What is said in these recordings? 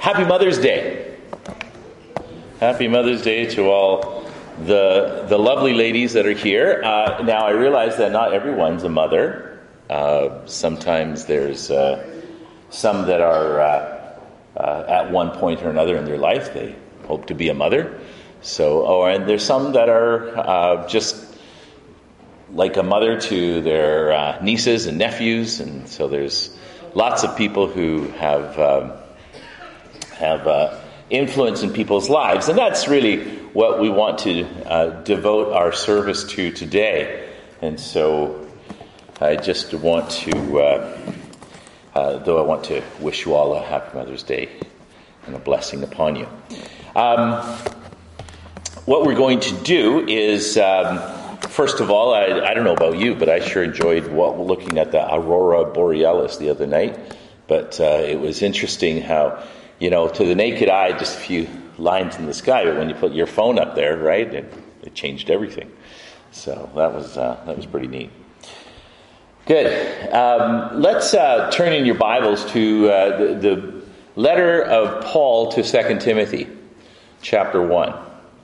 Happy Mother's Day. Happy Mother's Day to all the lovely ladies that are here. Now, I realize that not everyone's a mother. Sometimes there's some that are at one point or another in their life, they hope to be a mother. And there's some that are just like a mother to their nieces and nephews, and so there's lots of people who have influence in people's lives, and that's really what we want to devote our service to today. And so I just want to, though I want to wish you all a happy Mother's Day and a blessing upon you. What we're going to do is, first of all, I don't know about you, but I sure enjoyed looking at the Aurora Borealis the other night. But it was interesting how, to the naked eye, just a few lines in the sky, but when you put your phone up there, right, it changed everything. So that was pretty neat. Good. Let's turn in your Bibles to the letter of Paul to 2 Timothy, chapter 1.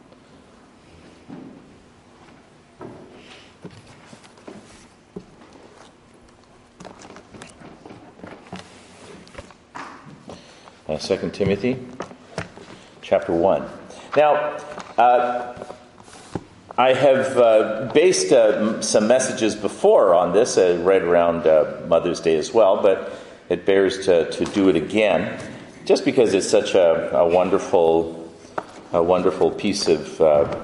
Second Timothy, chapter 1. Now, I have based some messages before on this, right around Mother's Day as well, but it bears to do it again, just because it's such a wonderful piece of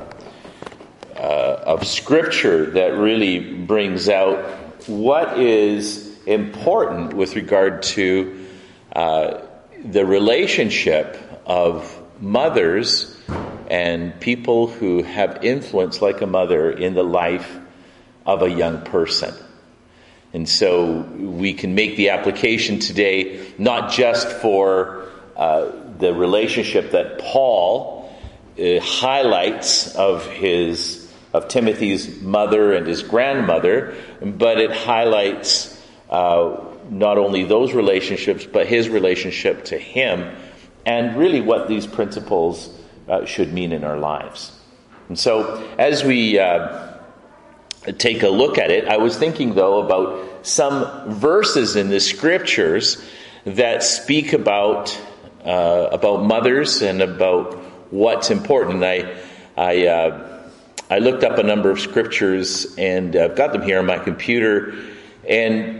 Scripture that really brings out what is important with regard to the relationship of mothers and people who have influence like a mother in the life of a young person. And so we can make the application today not just for the relationship that Paul highlights of Timothy's mother and his grandmother, but it highlights not only those relationships, but his relationship to him, and really what these principles should mean in our lives. And so, as we take a look at it, I was thinking, though, about some verses in the Scriptures that speak about mothers and about what's important. I looked up a number of Scriptures, and I've got them here on my computer, and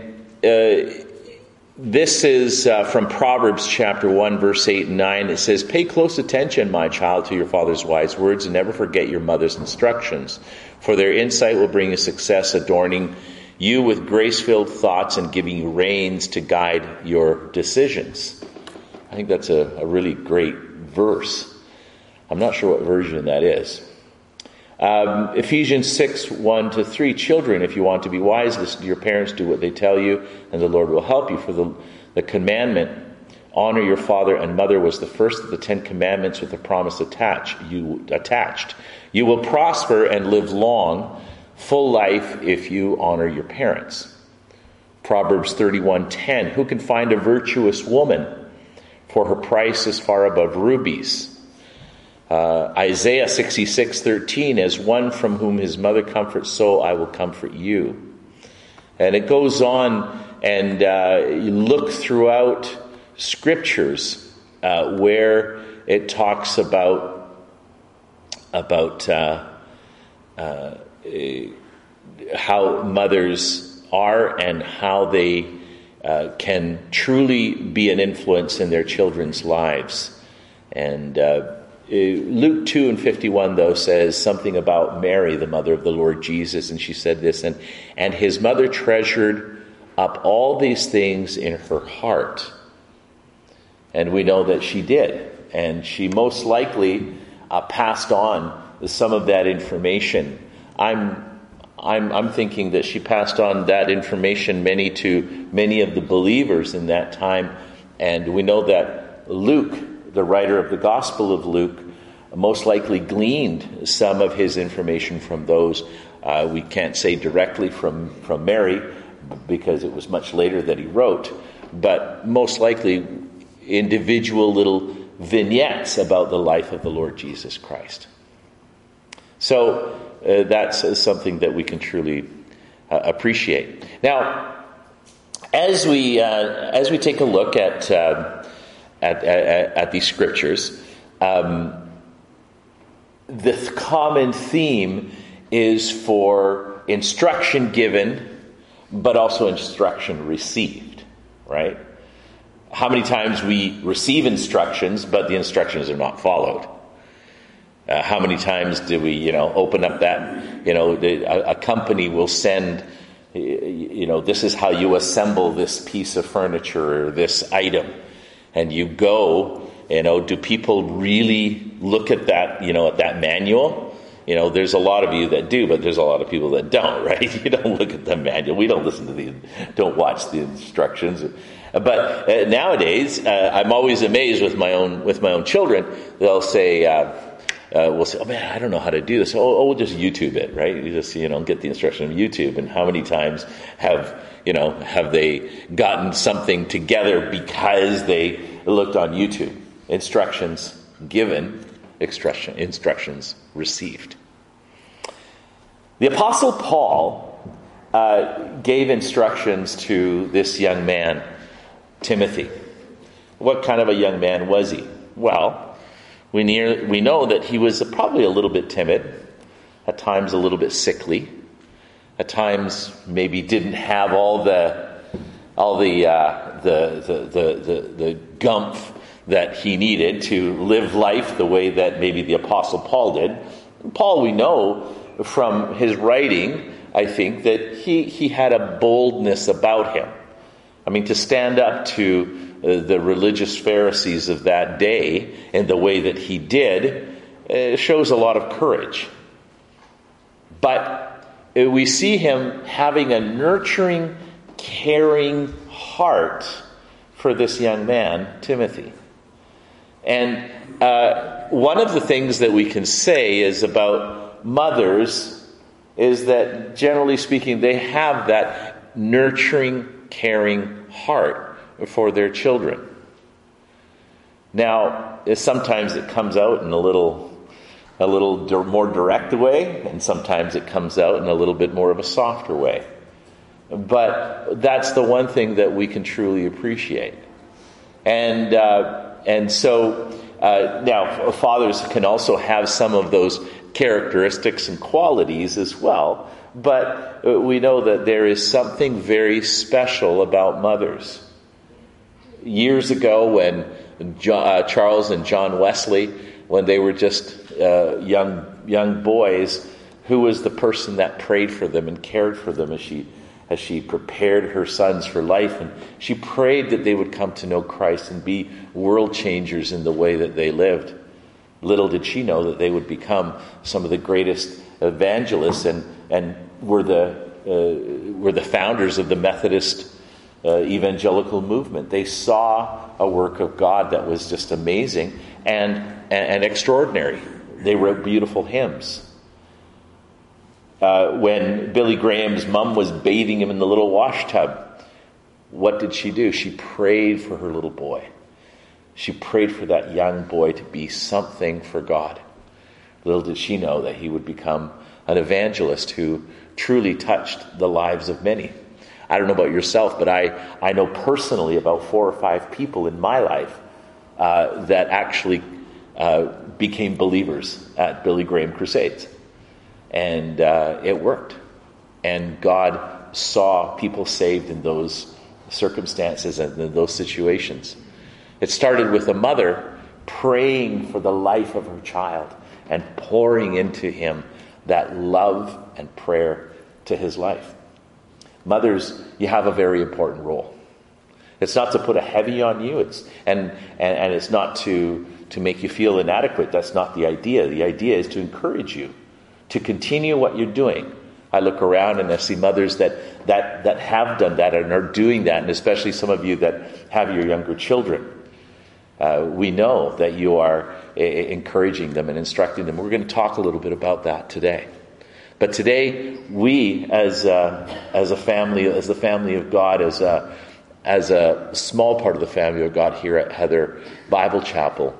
this is from Proverbs chapter 1, verse 8 and 9. It says, "Pay close attention, my child, to your father's wise words, and never forget your mother's instructions. For their insight will bring you success, adorning you with grace-filled thoughts and giving you reins to guide your decisions." I think that's a really great verse. I'm not sure what version that is. Ephesians 6, 1-3, "Children, if you want to be wise, listen to your parents, do what they tell you, and the Lord will help you. For the commandment, honor your father and mother, was the first of the 10 commandments with a promise attached. You will prosper and live long, full life if you honor your parents." Proverbs 31:10, "Who can find a virtuous woman? For her price is far above rubies." Isaiah 66:13, "As one from whom his mother comforts, so I will comfort you." And it goes on, and you look throughout Scriptures where it talks about how mothers are and how they can truly be an influence in their children's lives. And Luke 2:51, though, says something about Mary, the mother of the Lord Jesus, and she said this, and his mother treasured up all these things in her heart. And we know that she did, and she most likely passed on some of that information. I'm thinking that she passed on that information to many of the believers in that time, and we know that Luke, the writer of the Gospel of Luke, most likely gleaned some of his information from those. We can't say directly from Mary, because it was much later that he wrote, but most likely individual little vignettes about the life of the Lord Jesus Christ. So that's something that we can truly appreciate. Now, as we take a look at these scriptures, the common theme is for instruction given, but also instruction received, right? How many times we receive instructions, but the instructions are not followed? How many times do we, open up that, a company will send, this is how you assemble this piece of furniture or this item. And you go, do people really look at that, at that manual? There's a lot of you that do, but there's a lot of people that don't, right? You don't look at the manual. We don't don't watch the instructions. But nowadays, I'm always amazed with my own children. They'll say, we'll say, oh man, I don't know how to do this. Oh, we'll just YouTube it, right? You just, get the instruction of YouTube. And how many times have they gotten something together because they looked on YouTube? Instructions given, instructions received. The Apostle Paul gave instructions to this young man, Timothy. What kind of a young man was he? Well, we know that he was probably a little bit timid, at times a little bit sickly, at times maybe didn't have all the gumph that he needed to live life the way that maybe the Apostle Paul did. Paul, we know from his writing, I think, that he had a boldness about him. I mean, to stand up to the religious Pharisees of that day in the way that he did shows a lot of courage. But we see him having a nurturing, caring heart for this young man, Timothy. And one of the things that we can say is about mothers is that, generally speaking, they have that nurturing, caring heart for their children. Now, sometimes it comes out in a little more direct way, and sometimes it comes out in a little bit more of a softer way. But that's the one thing that we can truly appreciate. And so now fathers can also have some of those characteristics and qualities as well. But we know that there is something very special about mothers. Years ago, when Charles and John Wesley, when they were just young boys, who was the person that prayed for them and cared for them as she prepared her sons for life? And she prayed that they would come to know Christ and be world changers in the way that they lived. Little did she know that they would become some of the greatest evangelists and were the founders of the Methodist evangelical movement. They saw a work of God that was just amazing and extraordinary. They wrote beautiful hymns. When Billy Graham's mom was bathing him in the little wash tub, what did she do? She prayed for her little boy. She prayed for that young boy to be something for God. Little did she know that he would become an evangelist who truly touched the lives of many. I don't know about yourself, but I know personally about 4 or 5 people in my life that actually became believers at Billy Graham crusades. And it worked. And God saw people saved in those circumstances and in those situations. It started with a mother praying for the life of her child and pouring into him that love and prayer to his life. Mothers, you have a very important role. It's not to put a heavy on you, and it's not to make you feel inadequate. That's not the idea. The idea is to encourage you to continue what you're doing. I look around and I see mothers that have done that and are doing that, and especially some of you that have your younger children. We know that you are encouraging them and instructing them. We're going to talk a little bit about that today. But today, we as a family, as the family of God, as a small part of the family of God here at Heather Bible Chapel,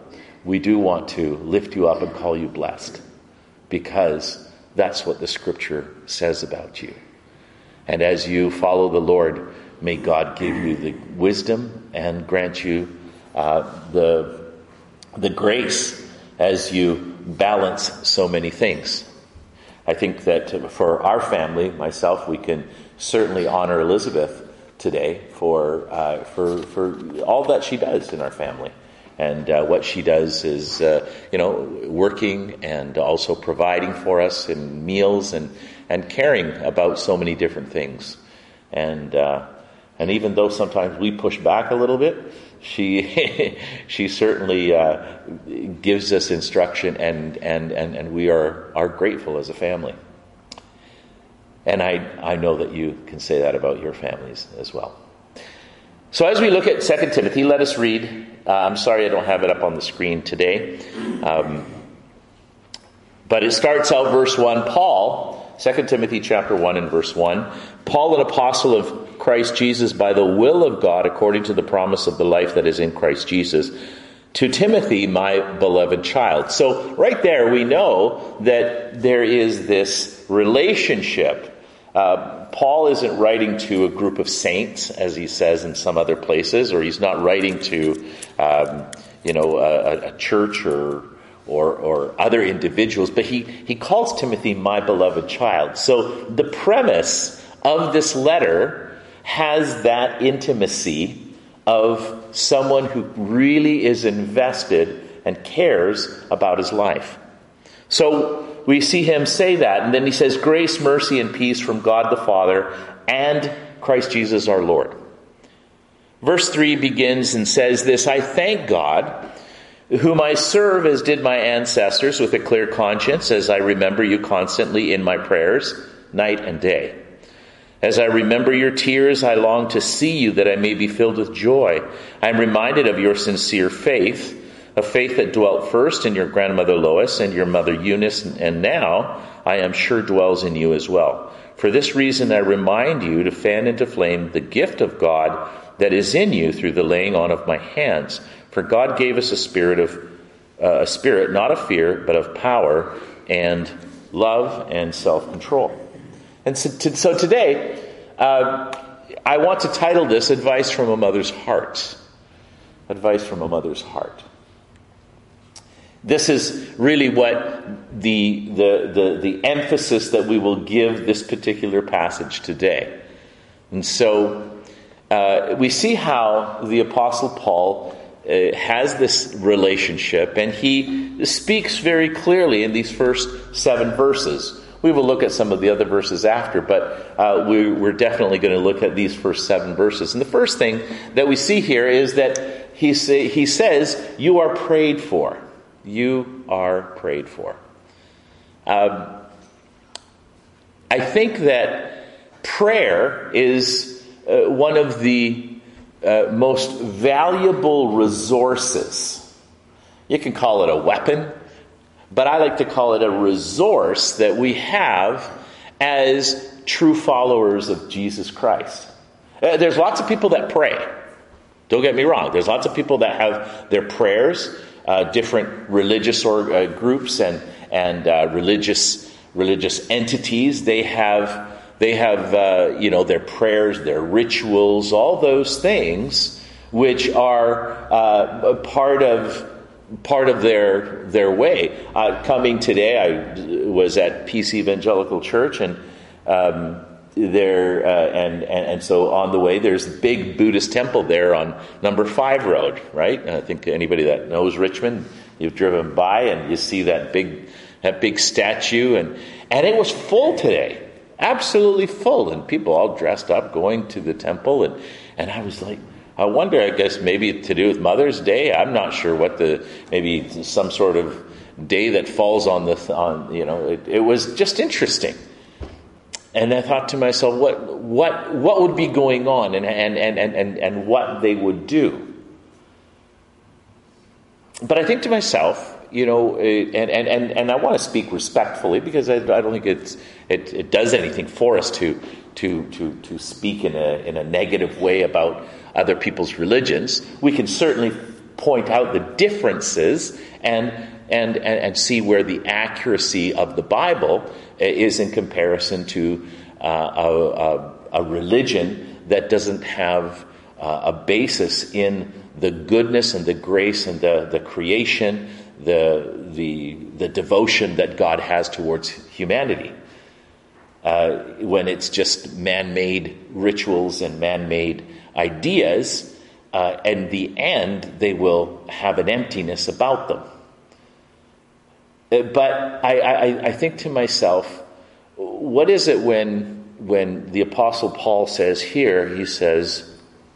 we do want to lift you up and call you blessed, because that's what the Scripture says about you. And as you follow the Lord, may God give you the wisdom and grant you the grace as you balance so many things. I think that for our family, myself, we can certainly honor Elizabeth today for all that she does in our family. And what she does is, working and also providing for us in meals and caring about so many different things. And even though sometimes we push back a little bit, she certainly gives us instruction, and we are grateful as a family. And I know that you can say that about your families as well. So as we look at 2 Timothy, let us read. I'm sorry I don't have it up on the screen today. But it starts out verse 1. Paul, 2 Timothy chapter 1 and verse 1. Paul, an apostle of Christ Jesus by the will of God, according to the promise of the life that is in Christ Jesus, to Timothy, my beloved child. So right there we know that there is this relationship. Paul isn't writing to a group of saints, as he says in some other places, or he's not writing to, a church or other individuals, but he calls Timothy my beloved child. So the premise of this letter has that intimacy of someone who really is invested and cares about his life. So we see him say that, and then he says, grace, mercy, and peace from God the Father and Christ Jesus our Lord. Verse 3 begins and says this, I thank God, whom I serve as did my ancestors with a clear conscience, as I remember you constantly in my prayers, night and day. As I remember your tears, I long to see you, that I may be filled with joy. I am reminded of your sincere faith, a faith that dwelt first in your grandmother Lois and your mother Eunice, and now I am sure dwells in you as well. For this reason I remind you to fan into flame the gift of God that is in you through the laying on of my hands. For God gave us a spirit not of fear, but of power and love and self-control. And so today, I want to title this Advice from a Mother's Heart. Advice from a Mother's Heart. This is really what the emphasis that we will give this particular passage today. And so we see how the Apostle Paul has this relationship, and he speaks very clearly in these first 7 verses. We will look at some of the other verses after, but we're definitely going to look at these first 7 verses. And the first thing that we see here is that he says, you are prayed for. You are prayed for. I think that prayer is one of the most valuable resources. You can call it a weapon, but I like to call it a resource that we have as true followers of Jesus Christ. There's lots of people that pray. Don't get me wrong. There's lots of people that have their prayers, different religious groups and religious entities. They have their prayers, their rituals, all those things which are part of their way. Coming today, I was at Peace Evangelical Church, and so on the way, there's a big Buddhist temple there on number 5 Road, right? And I think anybody that knows Richmond, you've driven by and you see that big statue, and it was full today. Absolutely full, and people all dressed up going to the temple, and I was like, I wonder, I guess maybe to do with Mother's Day. I'm not sure what maybe some sort of day that falls on it was just interesting. And I thought to myself, what would be going on, and what they would do. But I think to myself, and I want to speak respectfully, because I don't think it does anything for us to speak in a negative way about other people's religions. We can certainly point out the differences and see where the accuracy of the Bible is in comparison to a religion that doesn't have a basis in the goodness and the grace and the creation, the devotion that God has towards humanity. When it's just man-made rituals and man-made ideas, in the end, they will have an emptiness about them. But I think to myself, what is it when the Apostle Paul says here, he says,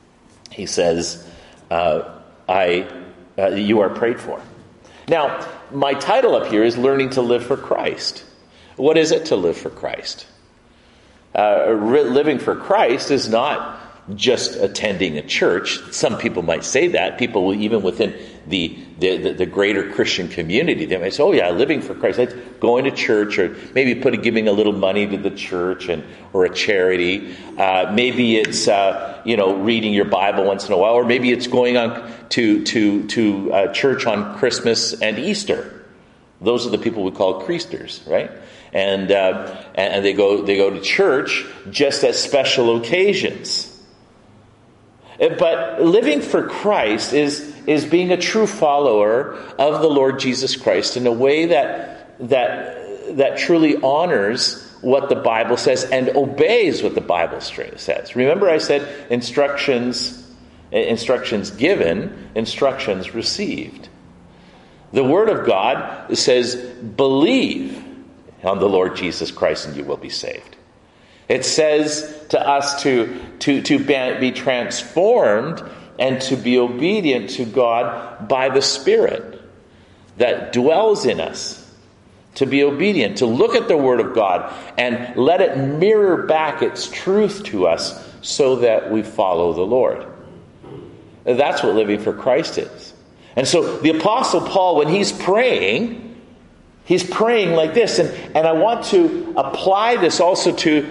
you are prayed for. Now, my title up here is Learning to Live for Christ. What is it to live for Christ? Living for Christ is not just attending a church. Some people might say that. People will, even within the greater Christian community, they might say, oh yeah, living for Christ, that's going to church, or maybe giving a little money to the church or a charity. Maybe it's reading your Bible once in a while, or maybe it's going on to church on Christmas and Easter. Those are the people we call Christers, right? And they go to church just at special occasions. But living for Christ is being a true follower of the Lord Jesus Christ in a way that truly honors what the Bible says and obeys what the Bible says. Remember, I said instructions given, instructions received. The Word of God says, believe on the Lord Jesus Christ and you will be saved. It says to us to be transformed and to be obedient to God by the Spirit that dwells in us. To be obedient, to look at the Word of God and let it mirror back its truth to us so that we follow the Lord. That's what living for Christ is. And so the Apostle Paul, when he's praying like this. And I want to apply this also to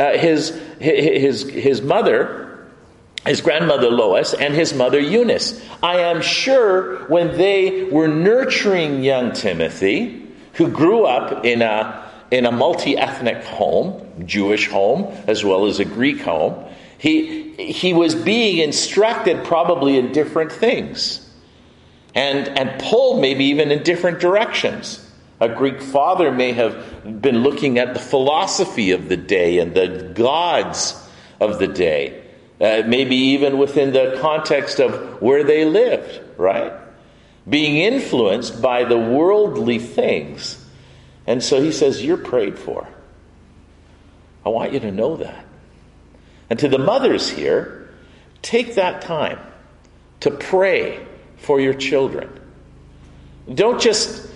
his mother, his grandmother Lois, and his mother Eunice. I am sure when they were nurturing young Timothy, who grew up in a multi-ethnic home, Jewish home, as well as a Greek home, he was being instructed probably in different things. And pulled maybe even in different directions. A Greek father may have been looking at the philosophy of the day and the gods of the day. Maybe even within the context of where they lived, right? Being influenced by the worldly things. And so he says, you're prayed for. I want you to know that. And to the mothers here, take that time to pray for your children. Don't just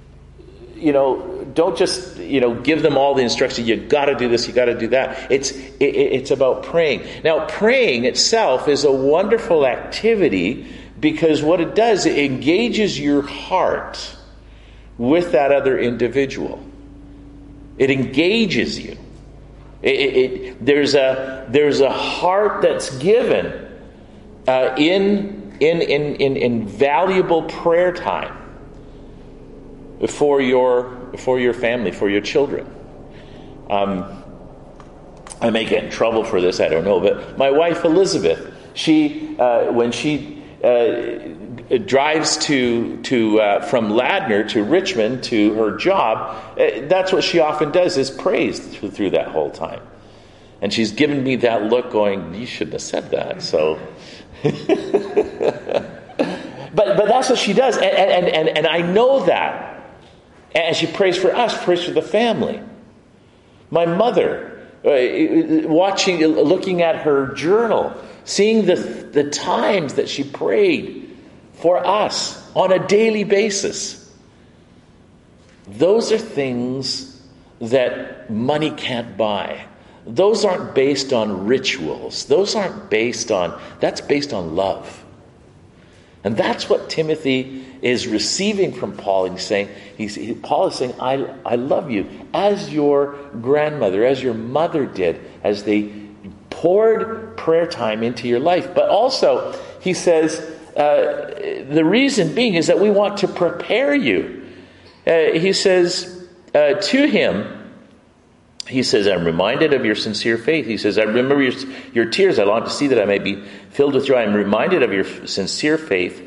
give them all the instructions. You got to do this, you got to do that. It's about praying. Now, praying itself is a wonderful activity because what it does, it engages your heart with that other individual. It engages you. There's a heart that's given in valuable prayer time for your family, for your children. I may get in trouble for this, I don't know, but my wife Elizabeth, when she drives from Ladner to Richmond to her job, that's what she often does, is prays through that whole time. And she's given me that look going, you shouldn't have said that. So, but that's what she does, and I know that. And she prays for us, prays for the family. My mother, looking at her journal, seeing the times that she prayed for us on a daily basis. Those are things that money can't buy. Those aren't based on rituals. That's based on love. And that's what Timothy is receiving from Paul. Paul is saying, I love you as your grandmother, as your mother did, as they poured prayer time into your life. But also, he says, The reason being is that we want to prepare you. He says to him, he says, I'm reminded of your sincere faith. He says, I remember your tears. I long to see that I may be filled with joy. I'm reminded of your sincere faith,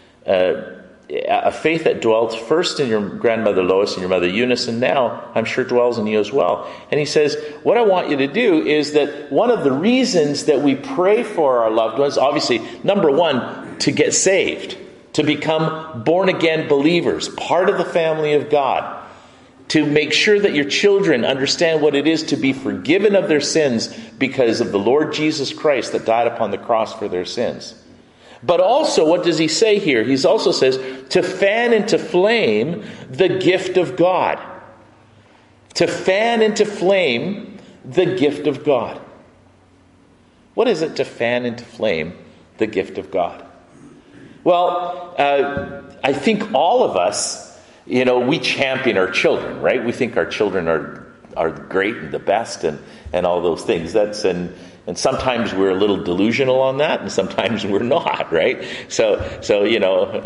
a faith that dwelt first in your grandmother Lois and your mother Eunice, and now I'm sure dwells in you as well. And he says, what I want you to do is that one of the reasons that we pray for our loved ones, obviously, number one, to get saved, to become born-again believers, part of the family of God, to make sure that your children understand what it is to be forgiven of their sins because of the Lord Jesus Christ that died upon the cross for their sins. But also, what does he say here? He also says to fan into flame the gift of God. To fan into flame the gift of God. What is it to fan into flame the gift of God? Well, I think all of us, we champion our children, right? We think our children are great and the best and all those things. And sometimes we're a little delusional on that, and sometimes we're not, right? So we know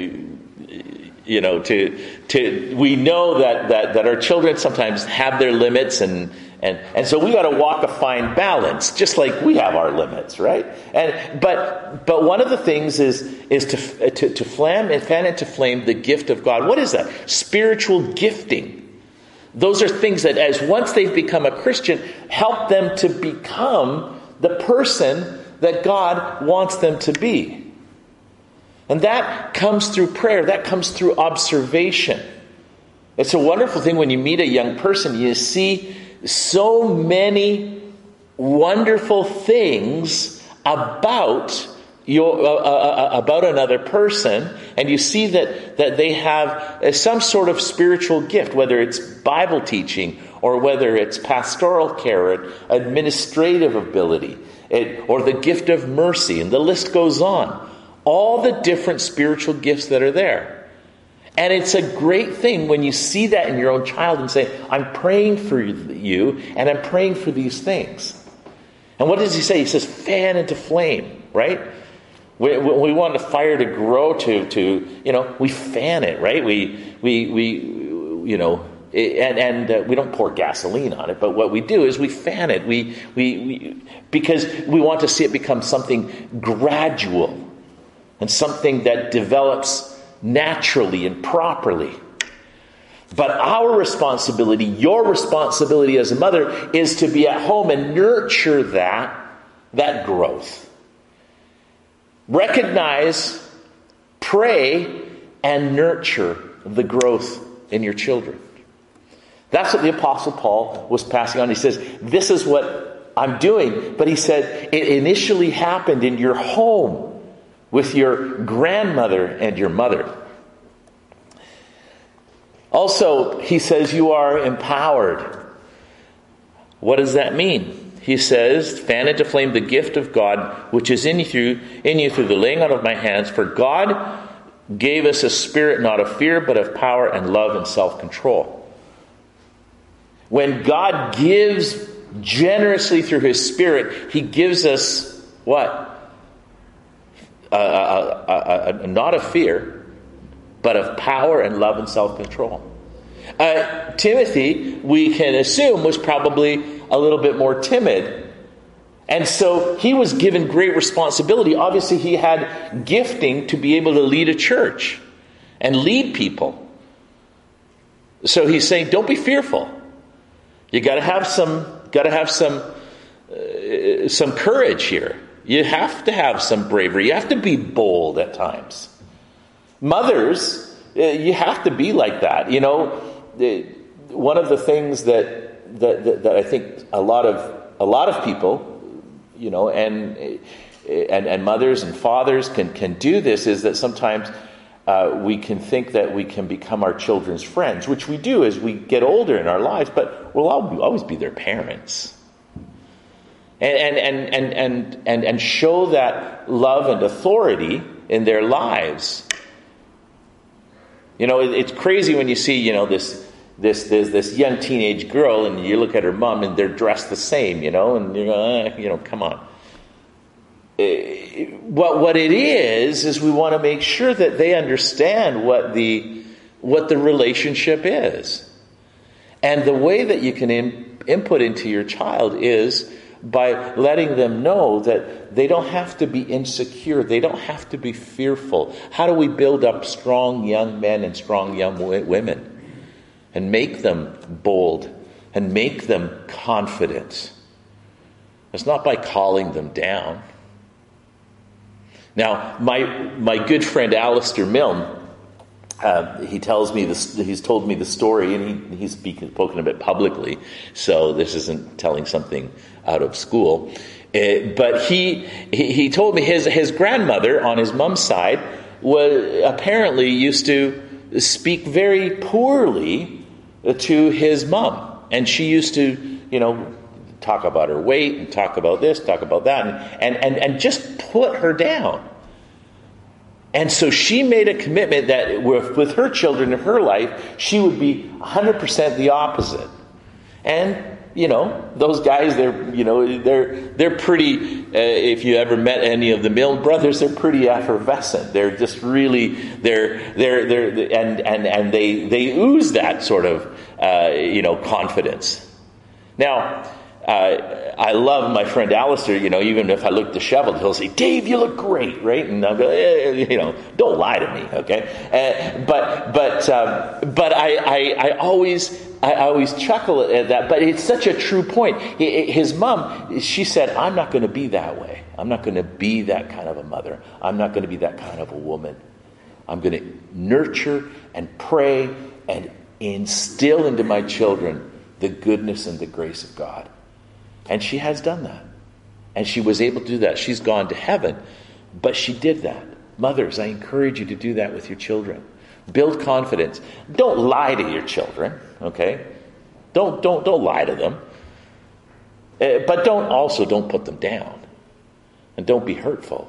that our children sometimes have their limits, and so we got to walk a fine balance, just like we have our limits, right? But one of the things is to fan into flame the gift of God. What is that? Spiritual gifting. Those are things that, as once they've become a Christian, help them to become the person that God wants them to be. And that comes through prayer. That comes through observation. It's a wonderful thing when you meet a young person. You see so many wonderful things about another person, and you see that they have some sort of spiritual gift, whether it's Bible teaching or whether it's pastoral care, or administrative ability, or the gift of mercy, and the list goes on. All the different spiritual gifts that are there. And it's a great thing when you see that in your own child and say, I'm praying for you, and I'm praying for these things. And what does he say? He says, fan into flame, right? We want the fire to grow to we fan it, right? We don't pour gasoline on it, but what we do is we fan it. We because we want to see it become something gradual and something that develops naturally and properly. But our responsibility, your responsibility as a mother, is to be at home and nurture that growth. Recognize, pray, and nurture the growth in your children. That's what the Apostle Paul was passing on. He says, this is what I'm doing. But he said, it initially happened in your home with your grandmother and your mother. Also, he says you are empowered. What does that mean? He says, fan into flame the gift of God, which is in you through the laying on of my hands. For God gave us a spirit not of fear, but of power and love and self-control. When God gives generously through his Spirit, he gives us what? Not of fear, but of power and love and self-control. Timothy, we can assume, was probably a little bit more timid. And so he was given great responsibility. Obviously, he had gifting to be able to lead a church and lead people. So he's saying, don't be fearful. You got to have some courage here. You have to have some bravery. You have to be bold at times. Mothers, you have to be like that. One of the things that I think a lot of people, and mothers and fathers can do this, is that sometimes we can think that we can become our children's friends, which we do as we get older in our lives, but we'll always be their parents. And show that love and authority in their lives. It's crazy when you see, this young teenage girl, and you look at her mom, and they're dressed the same, and you're going, come on. what it is we want to make sure that they understand what the relationship is. And the way that you can input into your child is by letting them know that they don't have to be insecure. They don't have to be fearful. How do we build up strong young men and strong young women and make them bold and make them confident? It's not by calling them down. Now, my good friend Alistair Milne, he tells me this. He's told me the story, and he's spoken of it publicly. So this isn't telling something out of school. But he told me his grandmother on his mom's side apparently used to speak very poorly to his mom, and she used to, talk about her weight and talk about this, talk about that, and just put her down. And so she made a commitment that with her children in her life, she would be 100% the opposite. And, those guys, they're pretty, if you ever met any of the Milne brothers, they're pretty effervescent. They're just really, and they ooze that sort of, confidence. Now, I love my friend Alistair, even if I look disheveled, he'll say, "Dave, you look great," right? And I'll go, don't lie to me, okay? But I always chuckle at that, but it's such a true point. His mom, she said, "I'm not going to be that way. I'm not going to be that kind of a mother. I'm not going to be that kind of a woman. I'm going to nurture and pray and instill into my children the goodness and the grace of God." And she has done that. And she was able to do that. She's gone to heaven. But she did that. Mothers, I encourage you to do that with your children. Build confidence. Don't lie to your children, okay? Don't lie to them. But don't put them down. And don't be hurtful.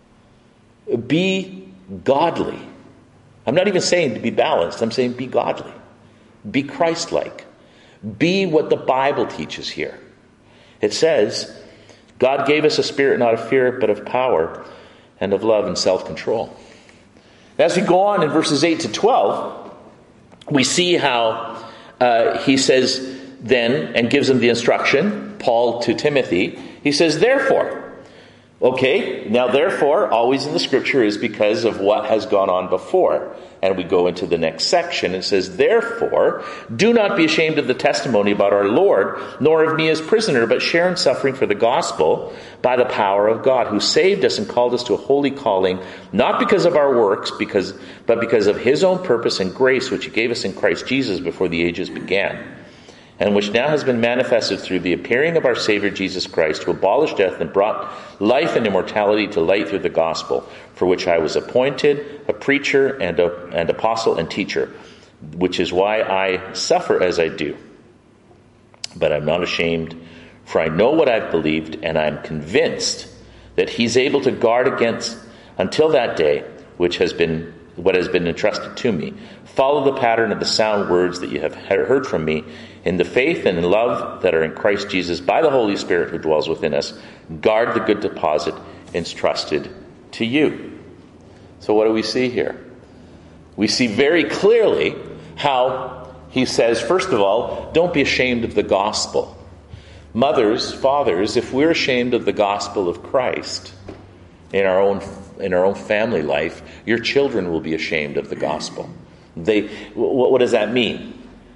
Be godly. I'm not even saying to be balanced. I'm saying be godly. Be Christ-like. Be what the Bible teaches here. It says, God gave us a spirit not of fear, but of power and of love and self-control. As we go on in verses 8 to 12, we see how he says then, and gives him the instruction, Paul to Timothy, he says, therefore. Okay, now therefore, always in the scripture is because of what has gone on before. And we go into the next section and says, therefore, do not be ashamed of the testimony about our Lord, nor of me as prisoner, but share in suffering for the gospel by the power of God, who saved us and called us to a holy calling, not because of our works, but because of his own purpose and grace, which he gave us in Christ Jesus before the ages began, and which now has been manifested through the appearing of our Savior Jesus Christ, who abolished death and brought life and immortality to light through the gospel, for which I was appointed a preacher and apostle and teacher, which is why I suffer as I do. But I'm not ashamed, for I know what I've believed, and I'm convinced that he's able to guard against until that day, what has been entrusted to me. Follow the pattern of the sound words that you have heard from me in the faith and in love that are in Christ Jesus by the Holy Spirit who dwells within us. Guard the good deposit entrusted to you. So what do we see here? We see very clearly how he says, first of all, don't be ashamed of the gospel. Mothers, fathers, if we're ashamed of the gospel of Christ in our own family life, your children will be ashamed of the gospel. What does that mean?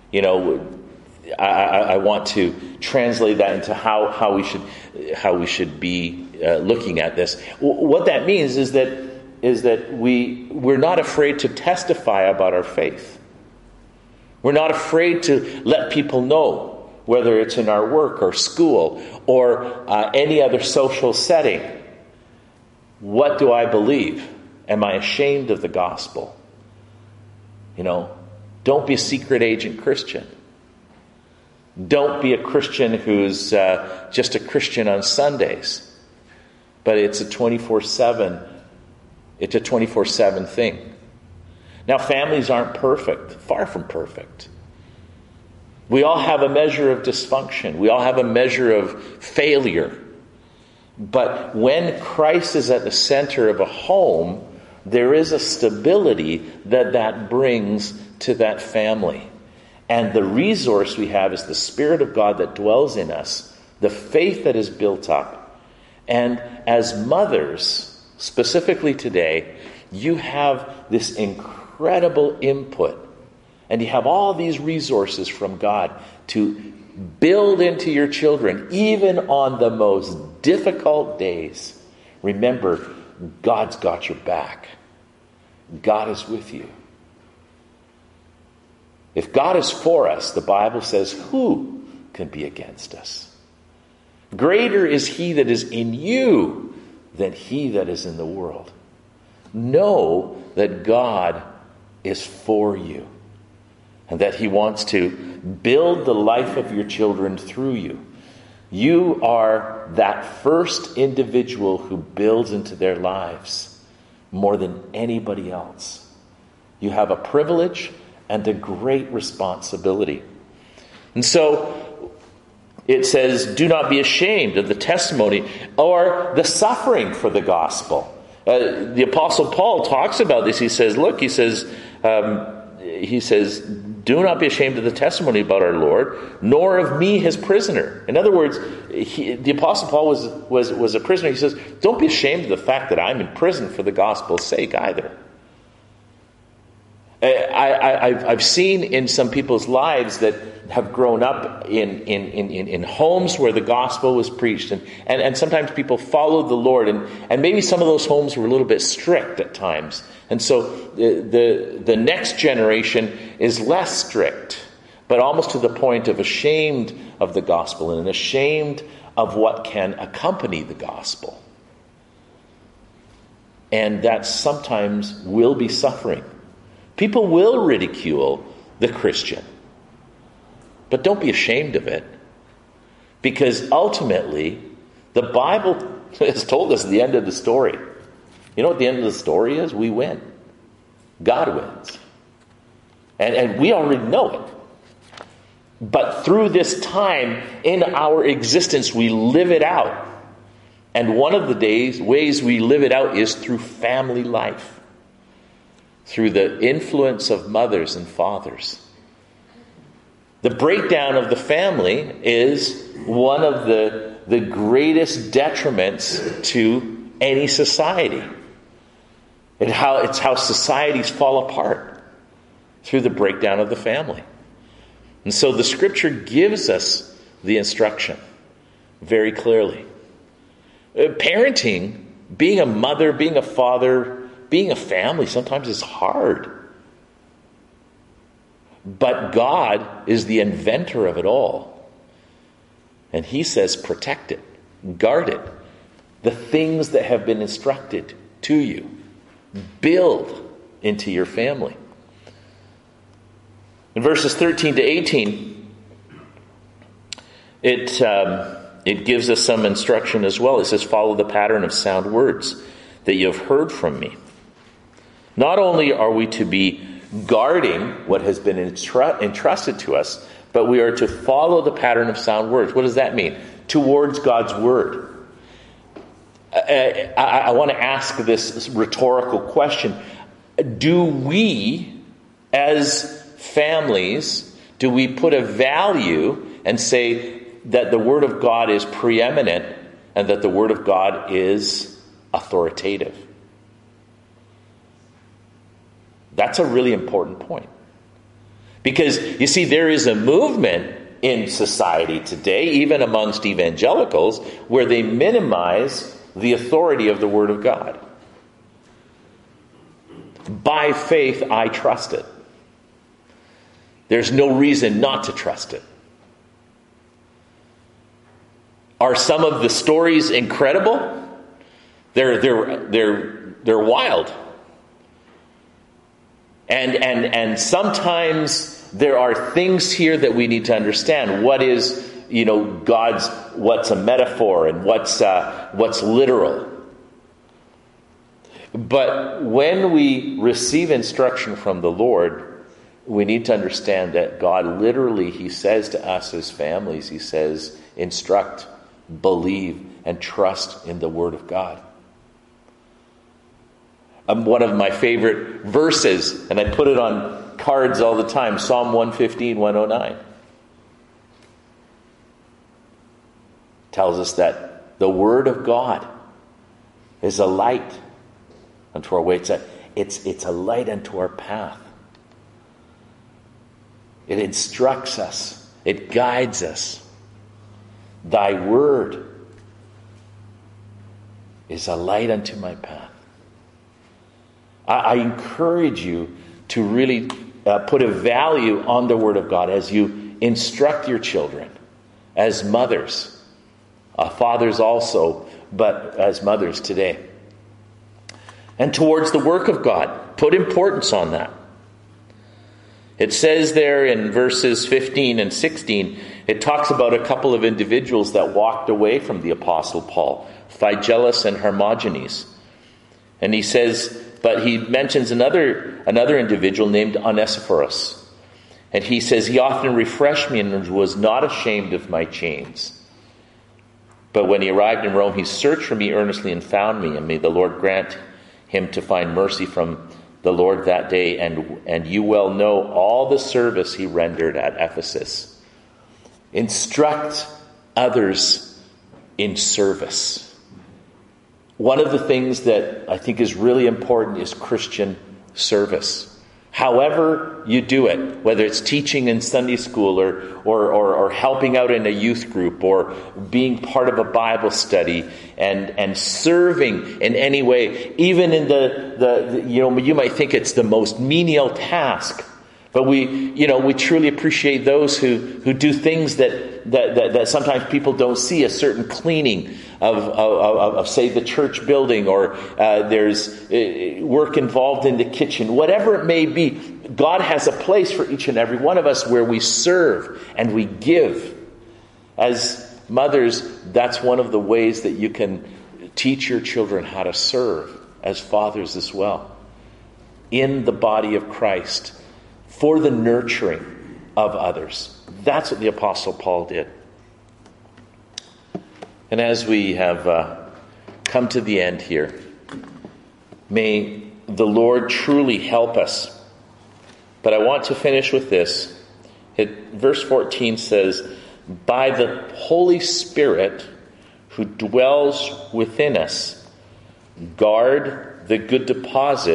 I want to translate that into how we should be looking at this. What that means is that we're not afraid to testify about our faith. We're not afraid to let people know, whether it's in our work or school or any other social setting. What do I believe? Am I ashamed of the gospel? Don't be a secret agent Christian. Don't be a Christian who's just a Christian on Sundays. But it's a 24/7. It's a 24/7 thing. Now, families aren't perfect. Far from perfect. We all have a measure of dysfunction. We all have a measure of failure. But when Christ is at the center of a home, there is a stability that brings to that family. And the resource we have is the Spirit of God that dwells in us, the faith that is built up. And as mothers, specifically today, you have this incredible input. And you have all these resources from God to build into your children, even on the most difficult days. Remember, God's got your back. God is with you. If God is for us, the Bible says, who can be against us? Greater is he that is in you than he that is in the world. Know that God is for you, and that he wants to build the life of your children through you. You are that first individual who builds into their lives more than anybody else. You have a privilege and a great responsibility. And so it says, do not be ashamed of the testimony or the suffering for the gospel. The Apostle Paul talks about this. He says, do not be ashamed of the testimony about our Lord, nor of me, his prisoner. In other words, the Apostle Paul was a prisoner. He says, don't be ashamed of the fact that I'm in prison for the gospel's sake either. I've seen in some people's lives that have grown up in homes where the gospel was preached, and sometimes people followed the Lord, and maybe some of those homes were a little bit strict at times, and so the next generation is less strict, but almost to the point of ashamed of the gospel and ashamed of what can accompany the gospel, and that sometimes will be suffering. People will ridicule the Christian. But don't be ashamed of it. Because ultimately, the Bible has told us the end of the story. You know what the end of the story is? We win. God wins. And we already know it. But through this time in our existence, we live it out. And one of the ways we live it out is through family life. Through the influence of mothers and fathers. The breakdown of the family is one of the greatest detriments to any society. It's how societies fall apart, through the breakdown of the family. And so the Scripture gives us the instruction very clearly. Parenting, being a mother, being a father, being a family sometimes is hard. But God is the inventor of it all. And he says, protect it, guard it. The things that have been instructed to you, build into your family. In verses 13 to 18, it gives us some instruction as well. It says, follow the pattern of sound words that you have heard from me. Not only are we to be guarding what has been entrusted to us, but we are to follow the pattern of sound words. What does that mean? Towards God's word. I want to ask this rhetorical question. Do we, as families, do we put a value and say that the word of God is preeminent and that the word of God is authoritative? That's a really important point. Because, you see, there is a movement in society today, even amongst evangelicals, where they minimize the authority of the Word of God. By faith, I trust it. There's no reason not to trust it. Are some of the stories incredible? They're wild. And sometimes there are things here that we need to understand. What is, what's a metaphor and what's literal. But when we receive instruction from the Lord, we need to understand that God literally, he says to us as families, he says, instruct, believe, and trust in the Word of God. One of my favorite verses, and I put it on cards all the time, Psalm 115, 109. Tells us that the Word of God is a light unto our way. It's a light unto our path. It instructs us. It guides us. Thy Word is a light unto my path. I encourage you to really put a value on the Word of God as you instruct your children, as mothers, fathers also, but as mothers today. And towards the work of God, put importance on that. It says there in verses 15 and 16, it talks about a couple of individuals that walked away from the Apostle Paul, Phygelus and Hermogenes. And he says, but he mentions another individual named Onesiphorus. And he says, he often refreshed me and was not ashamed of my chains. But when he arrived in Rome, he searched for me earnestly and found me. And may the Lord grant him to find mercy from the Lord that day. And you well know all the service he rendered at Ephesus. Instruct others in service. One of the things that I think is really important is Christian service. However you do it, whether it's teaching in Sunday school or helping out in a youth group or being part of a Bible study and serving in any way, even in the you might think it's the most menial task, but we truly appreciate those who do things that sometimes people don't see, a certain cleaning of say the church building, or there's work involved in the kitchen, whatever it may be. God has a place for each and every one of us where we serve and we give. As mothers, that's one of the ways that you can teach your children how to serve, as fathers as well, in the body of Christ, for the nurturing of others. That's what the Apostle Paul did. And as we have come to the end here, may the Lord truly help us. But I want to finish with this. Verse 14 says, by the Holy Spirit who dwells within us, guard the good deposit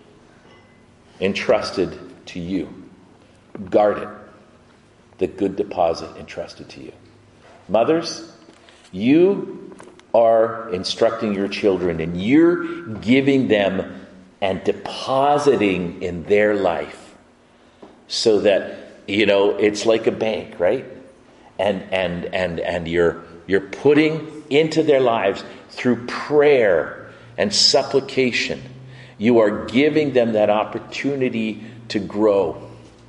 entrusted to you. Guard it. The good deposit entrusted to you. Mothers, you are instructing your children, and you're giving them and depositing in their life so that, it's like a bank, right? And you're putting into their lives through prayer and supplication. You are giving them that opportunity to grow.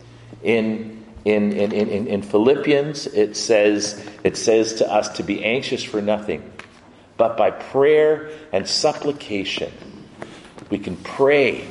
In Philippians, it says to us to be anxious for nothing, but by prayer and supplication, we can pray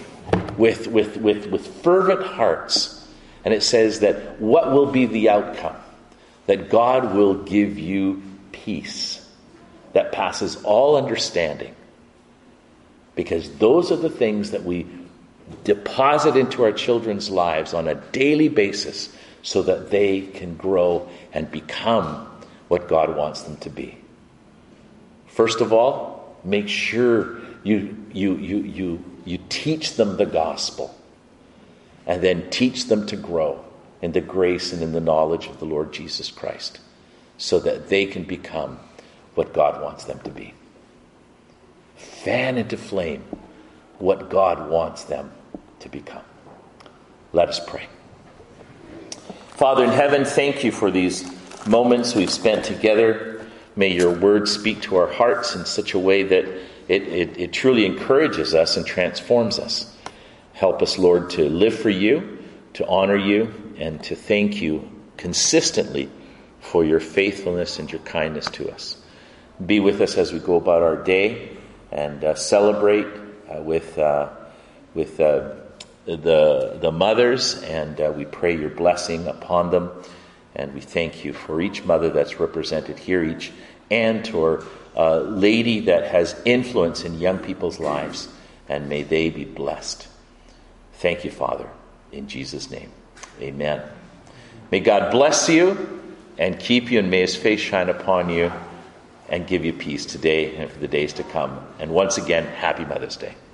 with fervent hearts. And it says that what will be the outcome? That God will give you peace that passes all understanding. Because those are the things that we deposit into our children's lives on a daily basis so that they can grow and become what God wants them to be. First of all, make sure you teach them the gospel, and then teach them to grow in the grace and in the knowledge of the Lord Jesus Christ so that they can become what God wants them to be. Fan into flame what God wants them to become. Let us pray. Father in heaven, thank you for these moments we've spent together. May your word speak to our hearts in such a way that it truly encourages us and transforms us. Help us, Lord, to live for you, to honor you, and to thank you consistently for your faithfulness and your kindness to us. Be with us as we go about our day and celebrate with the mothers, and we pray your blessing upon them. And we thank you for each mother that's represented here, each aunt or a lady that has influence in young people's lives, and may they be blessed. Thank you, Father, in Jesus' name. Amen. May God bless you and keep you, and may his face shine upon you and give you peace today and for the days to come. And once again, happy Mother's Day.